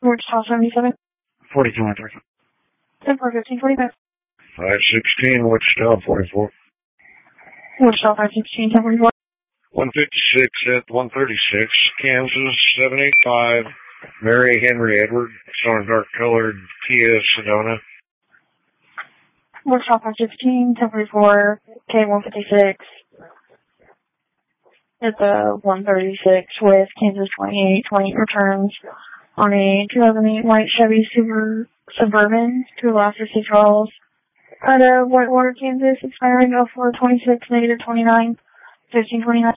Wichita 77. 4213. 10 for 1545. 516, Wichita 44. Wichita 516, 10 44. 156 at 136, Kansas 785, Mary Henry Edward, on a dark colored Kia Sedona. Wichita 516, 10 44, K156. It's a 136 with Kansas 2820 returns on a 2008 white Chevy Suburban to Alaska City Falls at Whitewater, Kansas, expiring 04/26, -29, 1529.